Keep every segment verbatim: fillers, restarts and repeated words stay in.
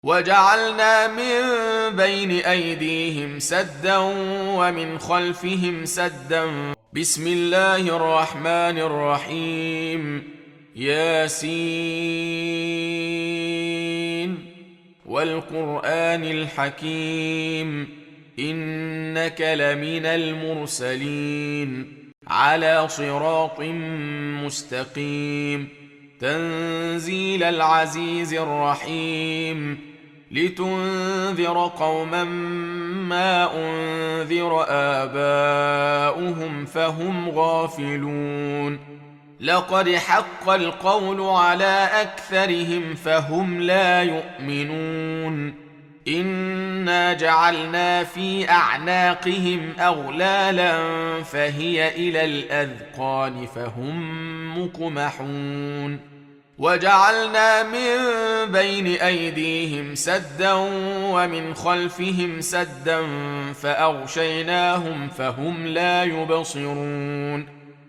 وجعلنا من بين أيديهم سدا ومن خلفهم سدا. بسم الله الرحمن الرحيم. ياسين والقرآن الحكيم إنك لمن المرسلين على صراط مستقيم. تنزيل العزيز الرحيم لتنذر قوما ما أنذر آباؤهم فهم غافلون. لقد حق القول على أكثرهم فهم لا يؤمنون. إنا جعلنا في أعناقهم أغلالا فهي إلى الأذقان فهم مقمحون. وجعلنا من بين أيديهم سدا ومن خلفهم سدا فأغشيناهم فهم لا يبصرون.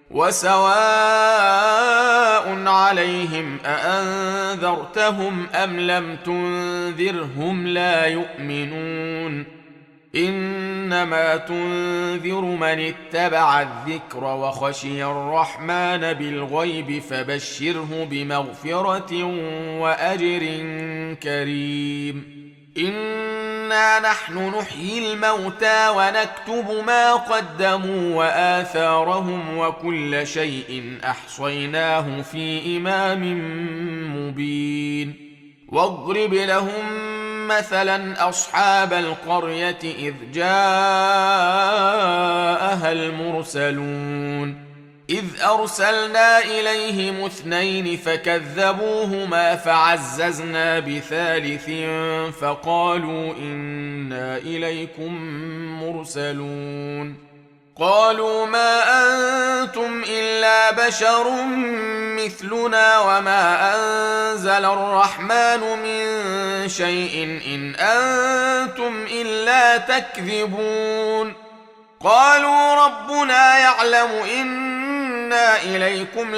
وسواء عليهم أأنذرتهم أم لم تنذرهم لا يؤمنون. إنما تنذر من اتبع الذكر وخشي الرحمن بالغيب فبشره بمغفرة وأجر كريم. إنا نحن نحيي الموتى ونكتب ما قدموا وآثارهم وكل شيء أحصيناه في إمام مبين. واضرب لهم مثلا أصحاب القرية إذ جاءها المرسلون إذ أرسلنا إليهم اثنين فكذبوهما فعززنا بثالث فقالوا إنا إليكم مرسلون. قالوا ما أنتم إلا بشر مثلنا وما أنزل الرحمن من شيء إن أنتم إلا تكذبون. قالوا ربنا يعلم إنا إليكم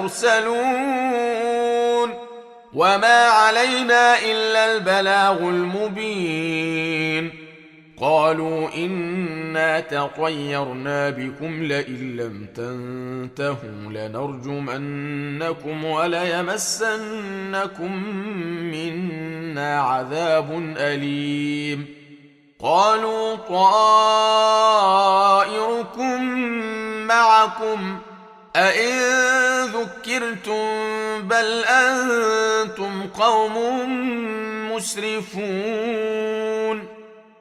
لمرسلون وما علينا إلا البلاغ المبين. قالوا إنا تطيرنا بكم لئن لم تنتهوا لنرجمنكم وليمسنكم منا عذاب أليم. قالوا طائركم معكم أئن ذكرتم بل أنتم قوم مسرفون.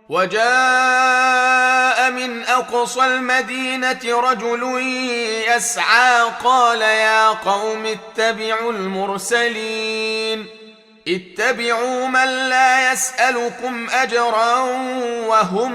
وجاء من أقصى المدينة رجل يسعى قال يا قوم اتبعوا المرسلين اتبعوا من لا يسألكم أجرا وهم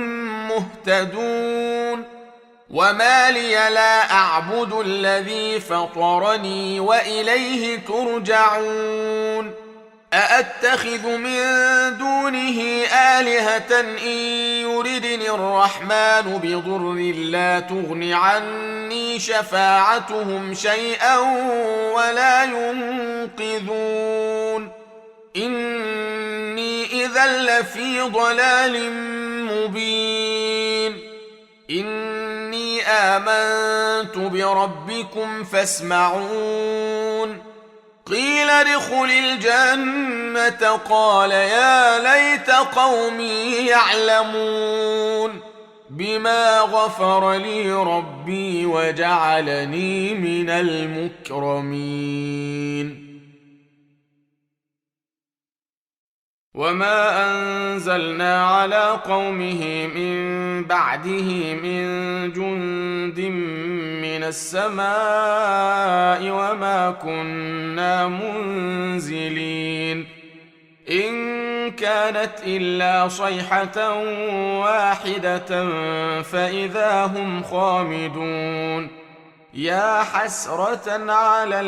مهتدون. وما لي لا أعبد الذي فطرني وإليه ترجعون. أأتخذ من دونه آلهة إن يردني الرحمن بضر لا تغن عني شفاعتهم شيئا ولا ينقذون. إني إذا لفي ضلال مبين. إني آمنت بربكم فاسمعون. قيل ادخل الجنة قال يا ليت قومي يعلمون بما غفر لي ربي وجعلني من المكرمين. وما أنزلنا على قومه من بعده من جند من السماء وما كنا منزلين. إن كانت إلا صيحة واحدة فإذا هم خامدون. يا حسرة على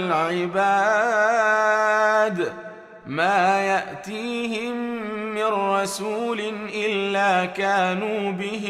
العباد ما يأتيهم من رسول إلا كانوا به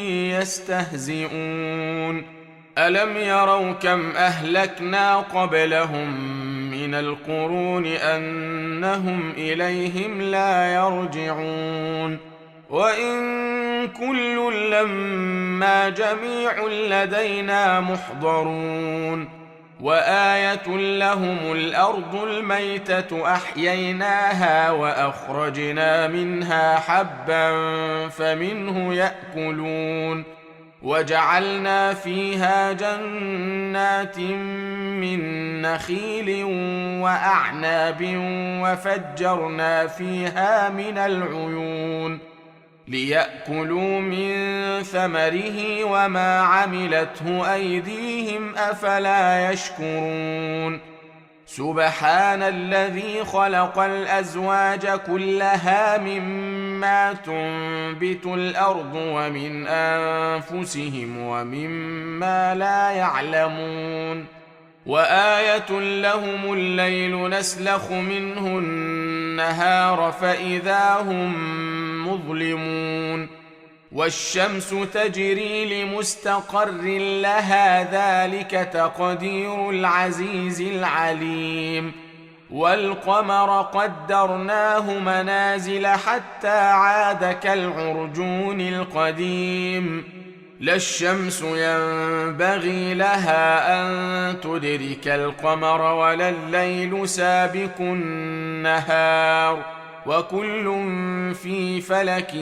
يستهزئون. ألم يروا كم أهلكنا قبلهم من من القرون أنهم إليهم لا يرجعون وإن كل لما جميع لدينا محضرون وآية لهم الأرض الميتة أحييناها وأخرجنا منها حبا فمنه يأكلون وجعلنا فيها جنات من نخيل وأعناب وفجرنا فيها من العيون ليأكلوا من ثمره وما عملته أيديهم أفلا يشكرون سبحان الذي خلق الأزواج كلها مما تنبت الأرض ومن أنفسهم ومما لا يعلمون وآية لهم الليل نسلخ منه النهار فإذا هم مظلمون والشمس تجري لمستقر لها ذلك تقدير العزيز العليم والقمر قدرناه منازل حتى عاد كالعرجون القديم لا الشمس ينبغي لها أن تدرك القمر ولا الليل سابق النهار وكل في فلك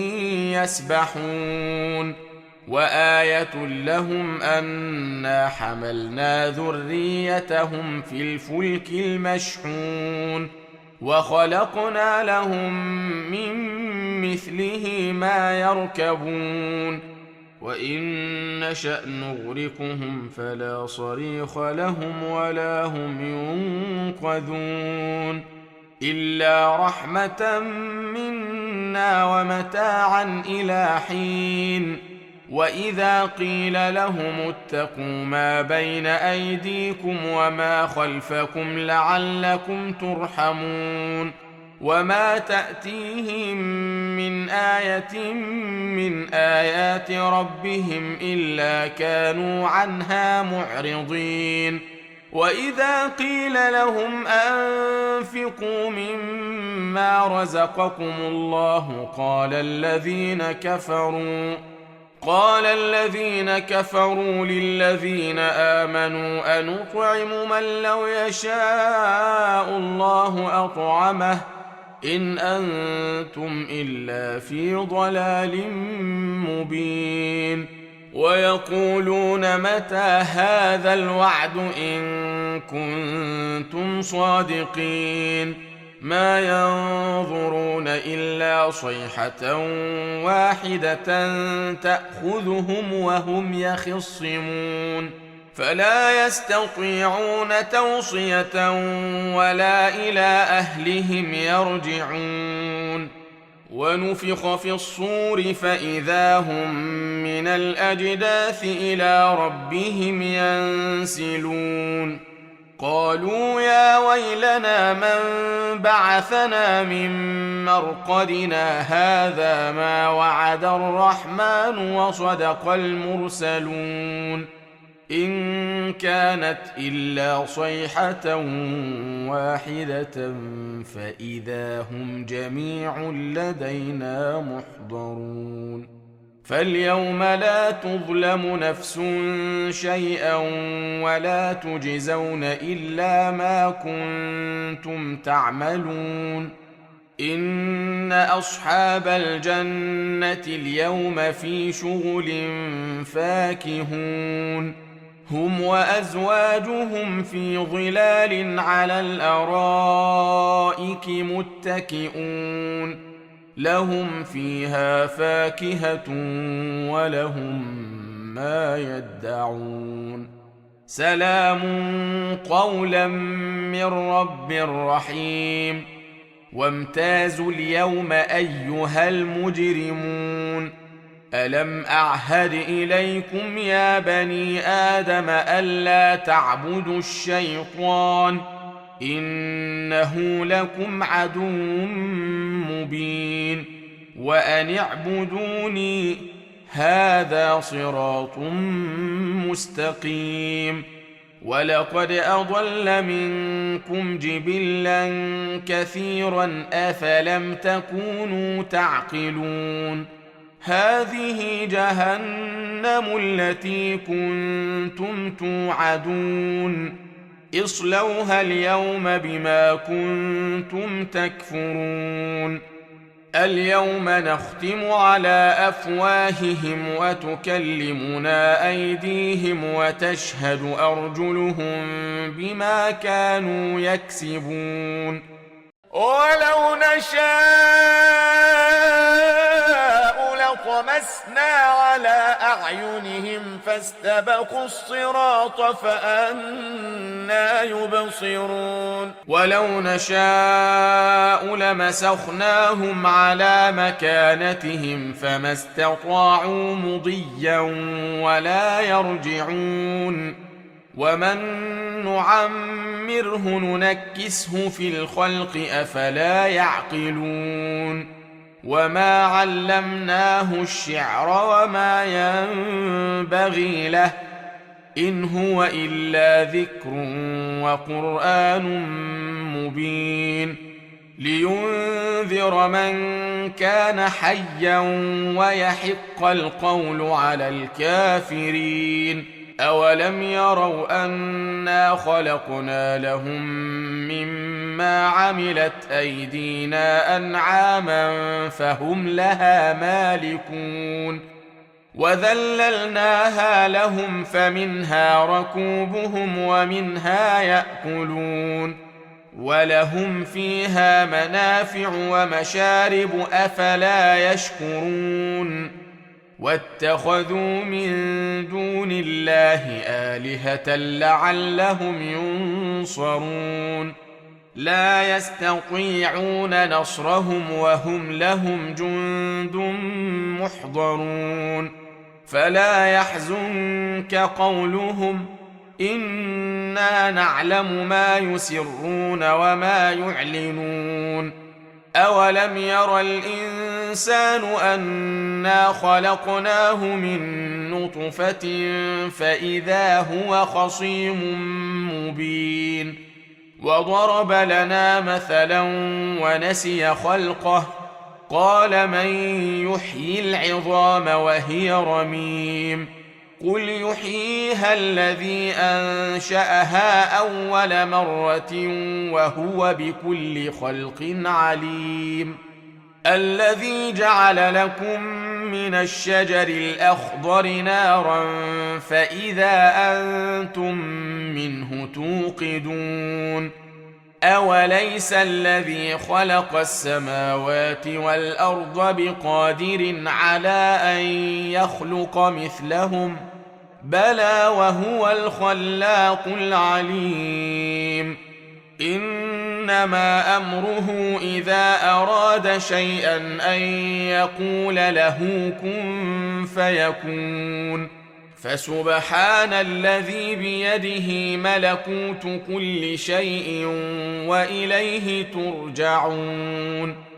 يسبحون وآية لهم أنا حملنا ذريتهم في الفلك المشحون وخلقنا لهم من مثله ما يركبون وإن نشأ نغرقهم فلا صريخ لهم ولا هم ينقذون إلا رحمة منا ومتاعا إلى حين وإذا قيل لهم اتقوا ما بين أيديكم وما خلفكم لعلكم ترحمون وما تأتيهم من آية من آيات ربهم إلا كانوا عنها معرضين وإذا قيل لهم أنفقوا مما رزقكم الله قال الذين كفروا قال الذين كفروا للذين آمنوا أنطعم من لو يشاء الله أطعمه إن أنتم إلا في ضلال مبين ويقولون متى هذا الوعد إن كنتم صادقين ما ينظرون إلا صيحة واحدة تأخذهم وهم يخصمون فلا يستطيعون توصية ولا إلى أهلهم يرجعون ونفخ في الصور فإذا هم من الأجداث إلى ربهم ينسلون قالوا يا ويلنا من بعثنا من مرقدنا هذا ما وعد الرحمن وصدق المرسلون إن كانت إلا صيحة واحدة فإذا هم جميع لدينا محضرون فاليوم لا تظلم نفس شيئا ولا تجزون إلا ما كنتم تعملون إن أصحاب الجنة اليوم في شغل فاكهون هم وأزواجهم في ظلال على الأرائك متكئون لهم فيها فاكهة ولهم ما يدعون سلام قولا من رب رحيم وامتازوا اليوم أيها المجرمون ألم أعهد إليكم يا بني آدم ألا تعبدوا الشيطان إنه لكم عدو مبين وأن اعبدوني هذا صراط مستقيم ولقد أضل منكم جبلا كثيرا أفلم تكونوا تعقلون هذه جهنم التي كنتم توعدون اصلوها اليوم بما كنتم تكفرون اليوم نختم على أفواههم وتكلمنا أيديهم وتشهد أرجلهم بما كانوا يكسبون ولو نشاء لطمسنا على أعينهم فاستبقوا الصراط فأنى يبصرون ولو نشاء لمسخناهم على مكانتهم فما استطاعوا مضيا ولا يرجعون ومن نعمره ننكسه في الخلق أفلا يعقلون وما علمناه الشعر وما ينبغي له إن هو إلا ذكر وقرآن مبين لينذر من كان حيا ويحق القول على الكافرين أولم يروا أنا خلقنا لهم مما عملت أيدينا أنعاما فهم لها مالكون وذللناها لهم فمنها ركوبهم ومنها يأكلون ولهم فيها منافع ومشارب أفلا يشكرون واتخذوا من دون الله آلهة لعلهم ينصرون لا يستطيعون نصرهم وهم لهم جند محضرون فلا يحزنك قولهم إنا نعلم ما يسرون وما يعلنون أولم ير الإنسان أنا خلقناه من نطفة فإذا هو خصيم مبين وضرب لنا مثلا ونسي خلقه قال من يحيي العظام وهي رميم قل يحييها الذي أنشأها أول مرة وهو بكل خلق عليم الذي جعل لكم من الشجر الأخضر نارا فإذا أنتم منه توقدون أوليس الذي خلق السماوات والأرض بقادر على أن يخلق مثلهم بلى وهو الخلاق العليم إنما أمره إذا أراد شيئا أن يقول له كن فيكون فسبحان الذي بيده ملكوت كل شيء وإليه ترجعون